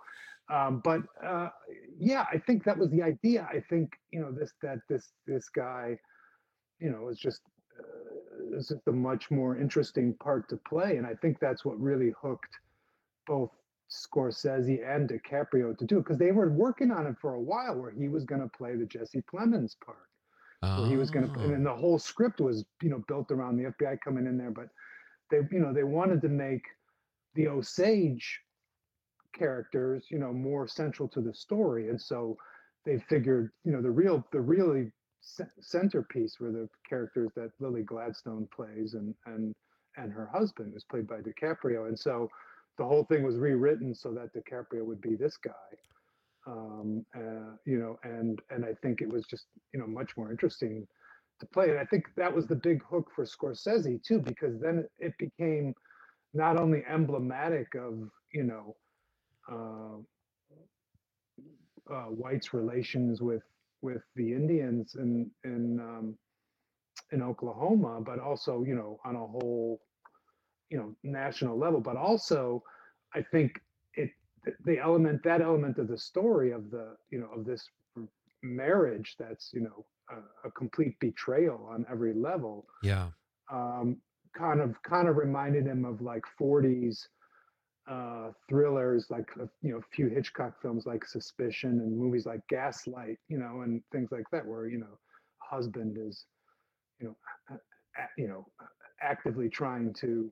I think that was the idea. I think this guy, is just a much more interesting part to play, and I think that's what really hooked both Scorsese and DiCaprio to do it, because they were working on it for a while, where he was going to play the Jesse Plemons part. Where he was going to, and then the whole script was, built around the FBI coming in there. But they wanted to make the Osage characters, more central to the story, and so they figured, the really centerpiece were the characters that Lily Gladstone plays, and her husband was played by DiCaprio, and so the whole thing was rewritten so that DiCaprio would be this guy. And I think it was just, much more interesting to play. And I think that was the big hook for Scorsese too, because then it became not only emblematic of, whites' relations with the Indians in Oklahoma, but also, on a whole, national level, but also I think that element of the story of the, of this marriage that's, a complete betrayal on every level. Yeah. Kind of reminded him of like 40s thrillers, like, a few Hitchcock films like Suspicion, and movies like Gaslight, and things like that, where, husband is, actively trying to,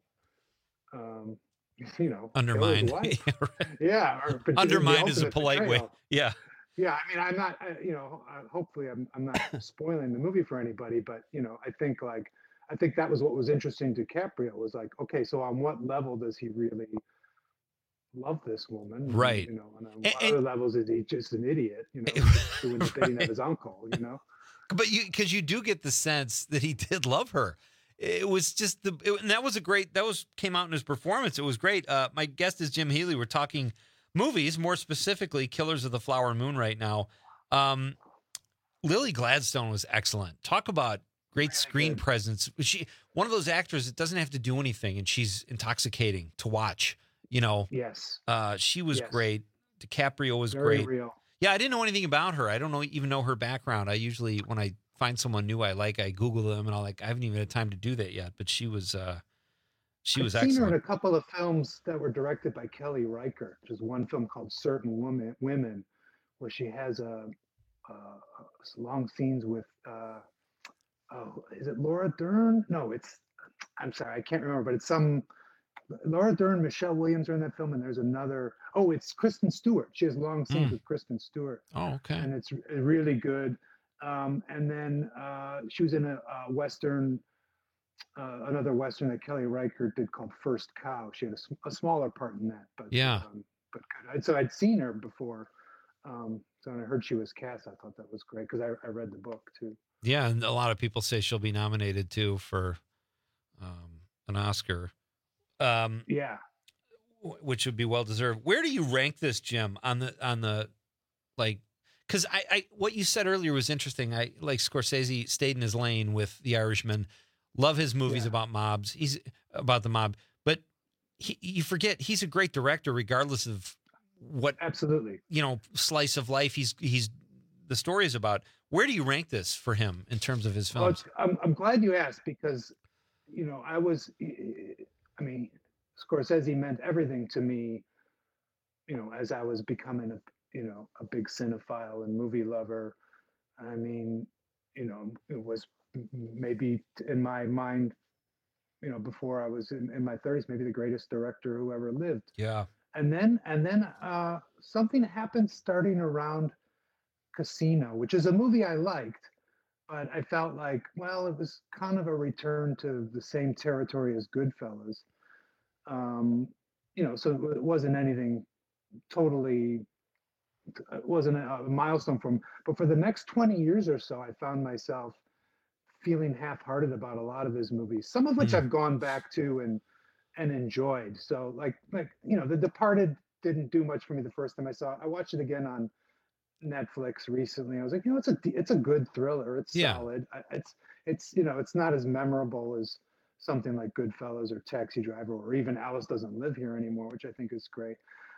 undermine. Kill his wife. Yeah, right. Yeah, Undermine is a polite way. Yeah. Yeah, I mean, I'm not, hopefully I'm not spoiling the movie for anybody, but, I think that was what was interesting to DiCaprio, was like, okay, so on what level does he really love this woman? Right. And on what other levels is he just an idiot, doing the bidding of his uncle, But because you do get the sense that he did love her. It was just and that was came out in his performance. It was great. My guest is Jim Healy. We're talking movies, more specifically Killers of the Flower Moon right now. Lily Gladstone was excellent. Talk about great screen presence. One of those actors that doesn't have to do anything, and she's intoxicating to watch. Yes. She was great. DiCaprio was Very great. real. Yeah, I didn't know anything about her. I don't even know her background. I usually, when I find someone new I Google them, and I haven't even had time to do that yet. But she was I've excellent. seen her in a couple of films that were directed by Kelly Reichardt. There's one film called Certain Women, where she has long scenes with, is it Laura Dern? No, I'm sorry, I can't remember, but it's Laura Dern, Michelle Williams are in that film, and there's another, it's Kristen Stewart. She has long scenes with Kristen Stewart. Oh, okay. And it's really good. And then she was in a Western, another Western that Kelly Reichardt did called First Cow. She had a smaller part in that, but but good. So I'd seen her before. So when I heard she was cast, I thought that was great, because I read the book too. Yeah, and a lot of people say she'll be nominated too for an Oscar. Yeah, which would be well deserved. Where do you rank this, Jim, on the like? Because I what you said earlier was interesting. I like Scorsese stayed in his lane with The Irishman. Love his movies about mobs. He's about the mob, but you forget he's a great director, regardless of what slice of life he's the story is about. Where do you rank this for him in terms of his films? Well, I'm glad you asked, because Scorsese meant everything to me, as I was becoming a big cinephile and movie lover. I mean, it was maybe in my mind, before I was in my 30s, maybe the greatest director who ever lived. Yeah. And then something happened starting around Casino, which is a movie I liked, but I felt like, well, it was kind of a return to the same territory as Goodfellas. So it wasn't anything totally, it wasn't a milestone but for the next 20 years or so, I found myself feeling half-hearted about a lot of his movies, some of which I've gone back to and enjoyed. So like The Departed didn't do much for me the first time I saw it. I watched it again on Netflix recently. I was like, it's a good thriller. It's solid. It's not as memorable as something like Goodfellas or Taxi Driver or even Alice Doesn't Live Here Anymore, which I think is great.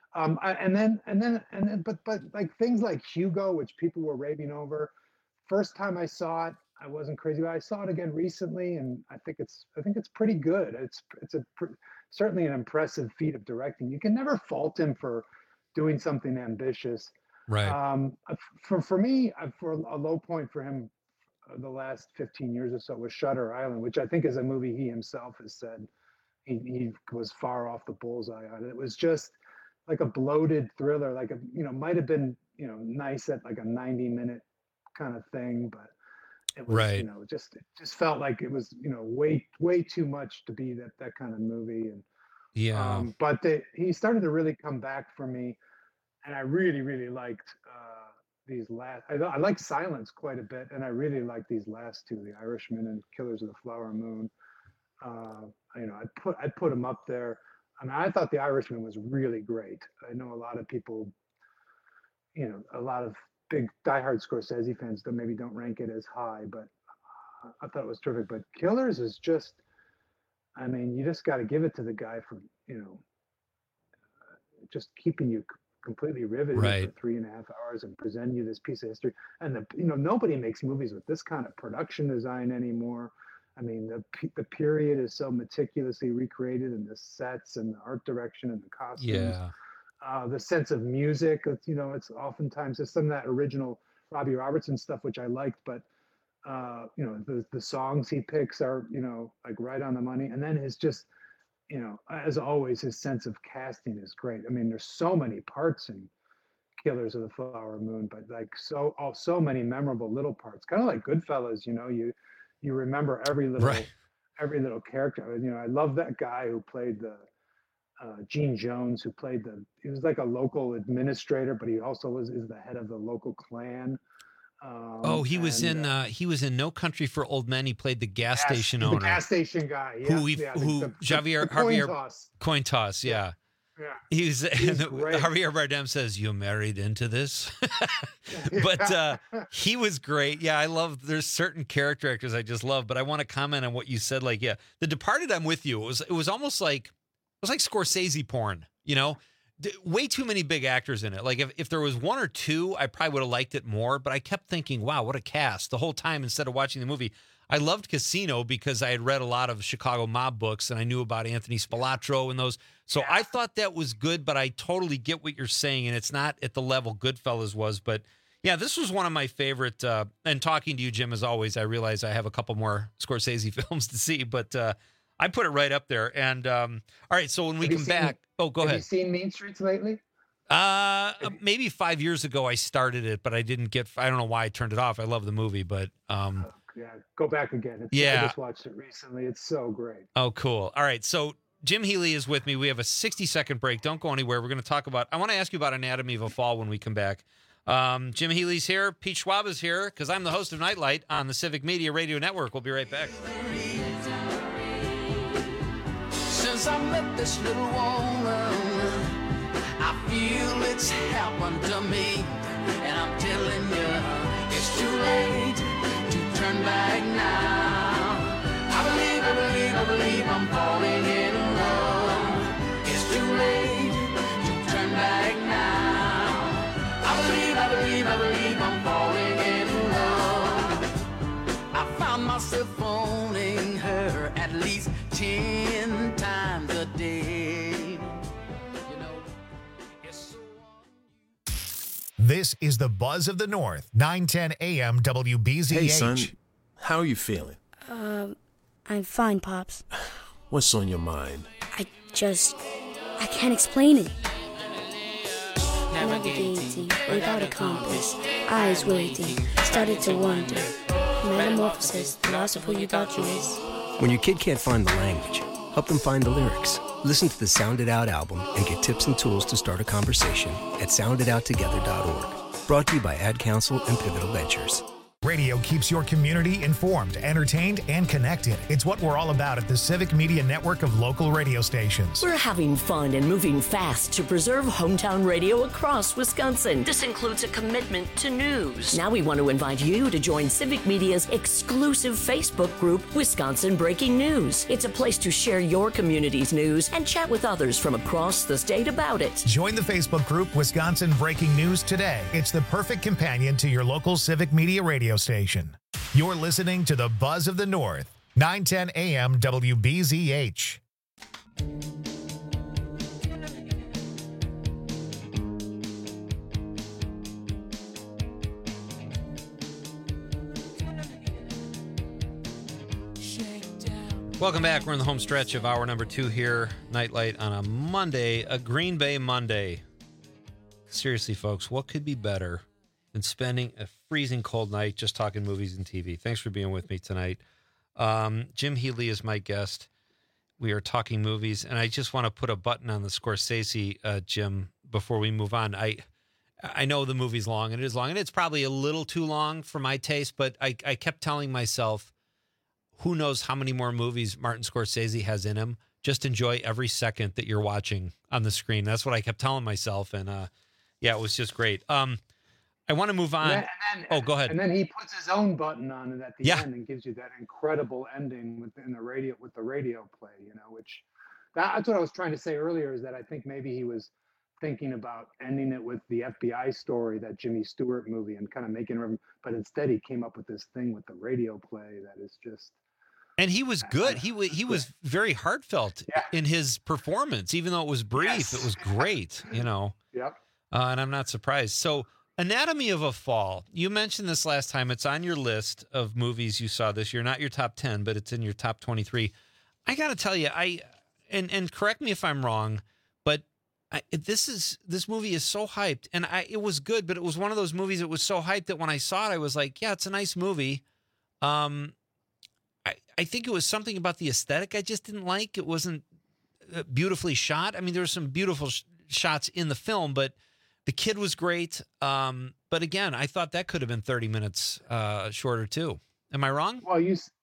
But like things like Hugo, which people were raving over. First time I saw it, I wasn't crazy about it. I saw it again recently, and I think it's pretty good. It's certainly an impressive feat of directing. You can never fault him for doing something ambitious. Right. For me, for a low point for him, the last 15 years or so was Shutter Island, which I think is a movie he himself has said he was far off the bullseye on. It was just like a bloated thriller, like might have been nice at like a 90-minute kind of thing, but it was right. It just felt like it was way too much to be that kind of movie. And but he started to really come back for me, and I really liked these last. I like Silence quite a bit, and I really like these last two, The Irishman and Killers of the Flower Moon. I'd put them up there. I mean, I thought The Irishman was really great. I know a lot of people, a lot of big diehard Scorsese fans don't rank it as high, but I thought it was terrific. But Killers is just, I mean, you just got to give it to the guy for, just keeping you completely riveted for 3.5 hours and presenting you this piece of history. And nobody makes movies with this kind of production design anymore. I mean, the period is so meticulously recreated, and the sets and the art direction and the costumes. Yeah. The sense of music, it's oftentimes just some of that original Robbie Robertson stuff, which I liked, but the songs he picks are, like right on the money. And then his just, as always, his sense of casting is great. I mean, there's so many parts in Killers of the Flower Moon, but like so many memorable little parts, kind of like Goodfellas. You remember every little character. I love that guy who played Gene Jones, who played he was like a local administrator, but he also is the head of the local clan. He was in No Country for Old Men. He played the gas station owner. The gas station guy. Yeah, Javier coin toss. Yeah. Yeah. Javier Bardem says, "You married into this," but he was great. Yeah, I love. There's certain character actors I just love, but I want to comment on what you said. Like, The Departed, I'm with you. It was almost like Scorsese porn. Way too many big actors in it. Like if there was one or two, I probably would have liked it more. But I kept thinking, wow, what a cast the whole time instead of watching the movie. I loved Casino because I had read a lot of Chicago mob books and I knew about Anthony Spilatro and those. So I thought that was good, but I totally get what you're saying. And it's not at the level Goodfellas was. But yeah, this was one of my favorite. And talking to you, Jim, as always, I realize I have a couple more Scorsese films to see, but I put it right up there. And all right, so when we come back, go ahead. Have you seen Mean Streets lately? Maybe 5 years ago I started it, but I don't know why I turned it off. I love the movie, but go back again. I just watched it recently. It's so great. Oh, cool. All right, so Jim Healy is with me. We have a 60-second break. Don't go anywhere. We're going to talk about. I want to ask you about Anatomy of a Fall when we come back. Jim Healy's here. Pete Schwab is here because I'm the host of Nightlight on the Civic Media Radio Network. We'll be right back. Since I met this little woman, I feel it's happened to me, and I'm telling you, it's too late to turn back now. I believe I'm falling in love. It's too late to turn back now. I believe I'm falling in love. I found myself phoning her at least 10 times a day. This is the Buzz of the North, 910 AM WBZH. Hey, son. How are you feeling? I'm fine, Pops. What's on your mind? I can't explain it. navigating without a compass. Eyes waiting, started to wonder. Metamorphosis, the loss of who you thought you was. When your kid can't find the language, help them find the lyrics. Listen to the Sound It Out album and get tips and tools to start a conversation at sounditouttogether.org. Brought to you by Ad Council and Pivotal Ventures. Radio keeps your community informed, entertained, and connected. It's what we're all about at the Civic Media Network of local radio stations. We're having fun and moving fast to preserve hometown radio across Wisconsin. This includes a commitment to news. Now we want to invite you to join Civic Media's exclusive Facebook group, Wisconsin Breaking News. It's a place to share your community's news and chat with others from across the state about it. Join the Facebook group, Wisconsin Breaking News today. It's the perfect companion to your local Civic Media radio station. You're listening to the Buzz of the North, 910 AM WBZH. Welcome back. We're in the home stretch of hour number 2 here, Nightlight on a Monday, a Green Bay Monday. Seriously, folks, what could be better than spending a freezing cold night just talking movies and TV? Thanks for being with me tonight. Jim Healy is my guest. We are talking movies, and I just want to put a button on the Scorsese, Jim, before we move on. I know the movie's long, and it is long, and it's probably a little too long for my taste, but I kept telling myself, who knows how many more movies Martin Scorsese has in him? Just enjoy every second that you're watching on the screen. That's what I kept telling myself, and yeah, it was just great. I want to move on. Go ahead. And then he puts his own button on it at the end and gives you that incredible ending with the radio play, that's what I was trying to say earlier, is that I think maybe he was thinking about ending it with the FBI story, that Jimmy Stewart movie, and kind of making it, but instead he came up with this thing with the radio play that is just. And he was good. He was very heartfelt in his performance, even though it was brief. Yes. It was great, Yep. And I'm not surprised. So, Anatomy of a Fall. You mentioned this last time. It's on your list of movies you saw this year. Not your top 10, but it's in your top 23. I got to tell you, and correct me if I'm wrong, but this movie is so hyped, and it was good, but it was one of those movies that was so hyped that when I saw it, I was like, yeah, it's a nice movie. I think it was something about the aesthetic I just didn't like. It wasn't beautifully shot. I mean, there were some beautiful shots in the film, but the kid was great. But again, I thought that could have been 30 minutes shorter too. Am I wrong? Well,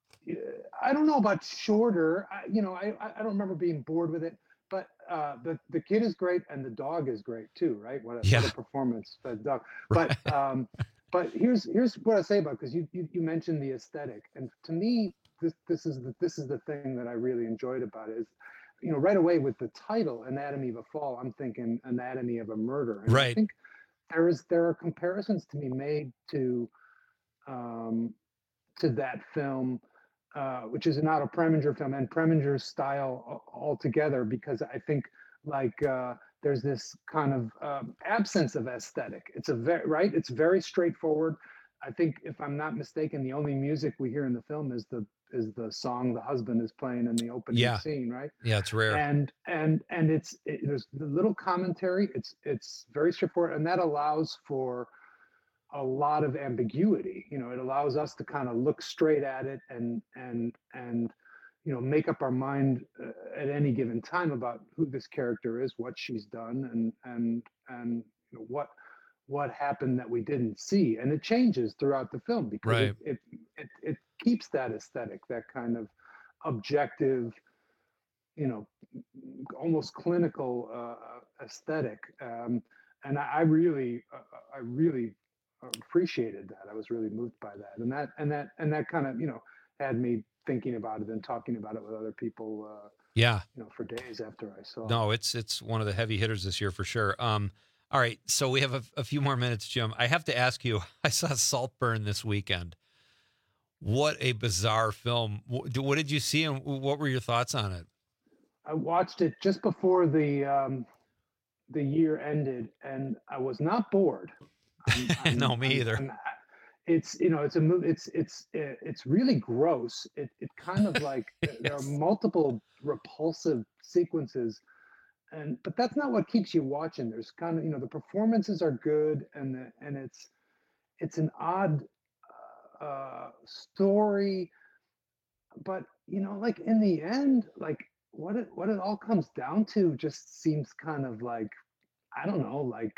I don't know about shorter. I don't remember being bored with it, but the kid is great and the dog is great too, right? What a performance, that dog. But but here's what I say about it, because you mentioned the aesthetic, and to me, this is the thing that I really enjoyed about it is, right away with the title Anatomy of a Fall, I'm thinking Anatomy of a Murder. And I think there are comparisons to be made to that film, which is an Otto Preminger film, and Preminger's style altogether, because I think there's this kind of absence of aesthetic. It's it's very straightforward. I think, if I'm not mistaken, the only music we hear in the film is the song the husband is playing in the opening scene, right? Yeah, it's rare. And there's the little commentary. It's very straightforward, and that allows for a lot of ambiguity. It allows us to kind of look straight at it and make up our mind at any given time about who this character is, what she's done, and what happened that we didn't see. And it changes throughout the film, because it keeps that aesthetic, that kind of objective, almost clinical aesthetic. And I really appreciated that. I was really moved by that. And that kind of, had me thinking about it and talking about it with other people, for days after I saw it. No, it's one of the heavy hitters this year for sure. All right, so we have a few more minutes, Jim. I have to ask you, I saw Saltburn this weekend. What a bizarre film. What did you see, and what were your thoughts on it? I watched it just before the year ended, and I was not bored. No, me either. It's it's a movie. It's really gross. It kind of like there are multiple repulsive sequences, but that's not what keeps you watching. There's kind of, the performances are good, and it's an odd story, but like in the end, like what it all comes down to just seems kind of like, I don't know, like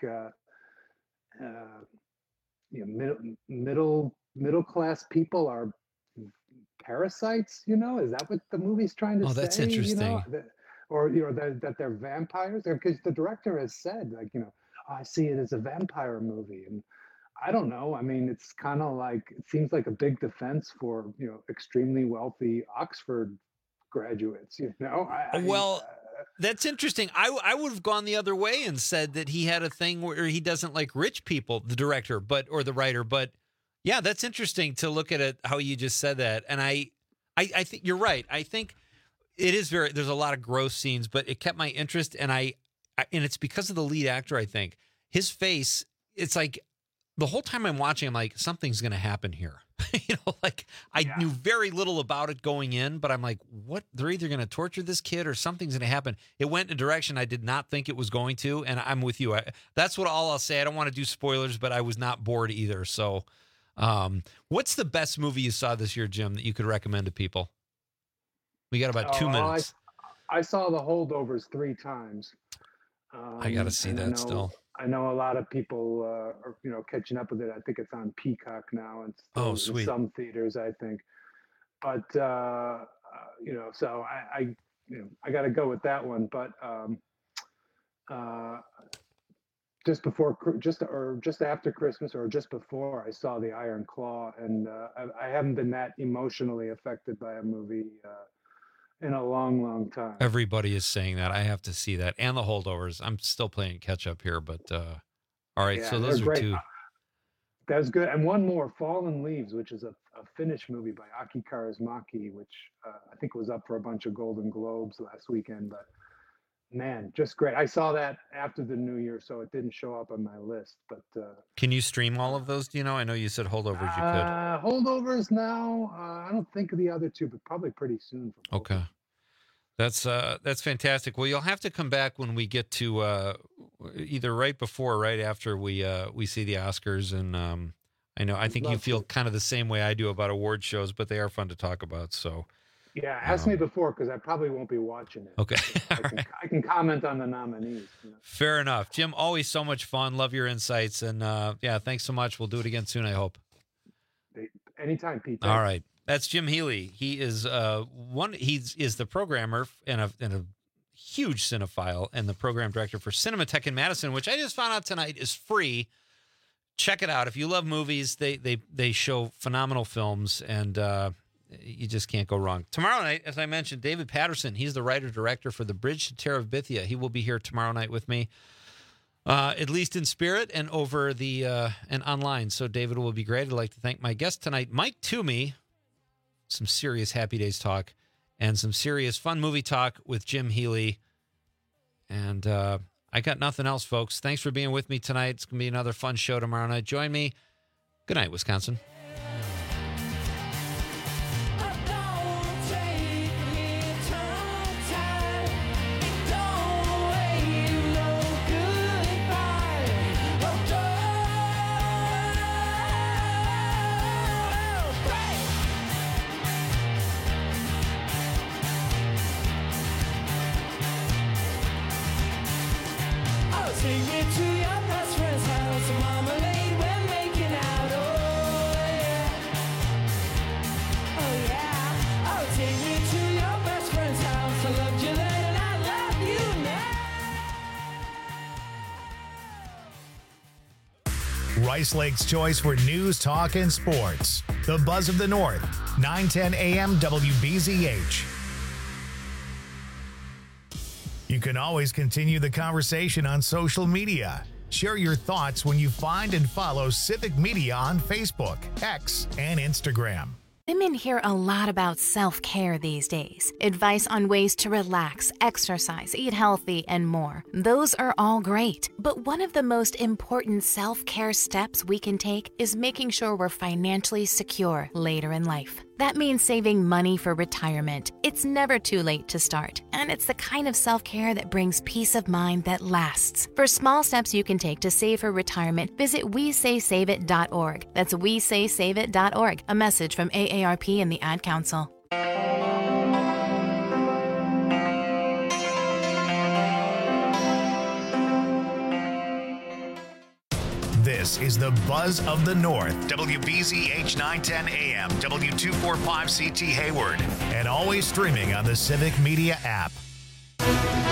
middle class people are parasites. Is that what the movie's trying to say? Oh, that's interesting. Or that they're vampires, because the director has said, like, I see it as a vampire movie, and I don't know. I mean, it's kind of like, it seems like a big defense for extremely wealthy Oxford graduates. That's interesting. I would have gone the other way and said that he had a thing where he doesn't like rich people, the director, or the writer. But yeah, that's interesting to look at it how you just said that, and I think you're right. I think it is there's a lot of gross scenes, but it kept my interest, and and it's because of the lead actor. I think his face, it's like the whole time I'm watching, I'm like, something's going to happen here. I knew very little about it going in, but I'm like, what? They're either going to torture this kid or something's going to happen. It went in a direction I did not think it was going to, and I'm with you. That's all I'll say. I don't want to do spoilers, but I was not bored either. So what's the best movie you saw this year, Jim, that you could recommend to people? We got about 2 minutes. I saw The Holdovers 3 times. I got to see that still. I know a lot of people are, catching up with it. I think it's on Peacock now, and still in some theaters, I think. But so I got to go with that one. But just after Christmas, or just before, I saw The Iron Claw, and I haven't been that emotionally affected by a movie in a long, long time. Everybody is saying that. I have to see that. And The Holdovers. I'm still playing catch up here, but all right. Yeah, so those are great. 2. That's good. And one more, Fallen Leaves, which is a Finnish movie by Aki Kaurismäki, which I think was up for a bunch of Golden Globes last weekend. But man, just great. I saw that after the New Year, so it didn't show up on my list. But can you stream all of those? Do you know? I know you said Holdovers. You could. Holdovers now. I don't think of the other 2, but probably pretty soon. Okay, that's fantastic. Well, you'll have to come back when we get to either right before or right after we see the Oscars. And I think you feel kind of the same way I do about award shows, but they are fun to talk about. So. Yeah, ask me before, because I probably won't be watching it. Okay. I can comment on the nominees. Fair enough. Jim, always so much fun. Love your insights. And thanks so much. We'll do it again soon, I hope. Anytime, Pete. Thanks. All right. That's Jim Healy. He is he's the programmer and a huge cinephile, and the program director for Cinematheque in Madison, which I just found out tonight is free. Check it out. If you love movies, they show phenomenal films, and you just can't go wrong. Tomorrow night, as I mentioned, David Patterson, he's the writer-director for The Bridge to Terabithia. He will be here tomorrow night with me, at least in spirit and over and online. So David will be great. I'd like to thank my guest tonight, Mike Toomey. Some serious Happy Days talk and some serious fun movie talk with Jim Healy. And I got nothing else, folks. Thanks for being with me tonight. It's going to be another fun show tomorrow night. Join me. Good night, Wisconsin. Rice Lake's choice for news, talk, and sports. The Buzz of the North, 910 AM WBZH. You can always continue the conversation on social media. Share your thoughts when you find and follow Civic Media on Facebook, X, and Instagram. Women hear a lot about self-care these days. Advice on ways to relax, exercise, eat healthy, and more. Those are all great. But one of the most important self-care steps we can take is making sure we're financially secure later in life. That means saving money for retirement. It's never too late to start, and it's the kind of self-care that brings peace of mind that lasts. For small steps you can take to save for retirement, visit WeSaySaveIt.org. That's WeSaySaveIt.org. A message from AARP and the Ad Council. This is the Buzz of the North, WBZH 910 AM, W245CT Hayward, and always streaming on the Civic Media app.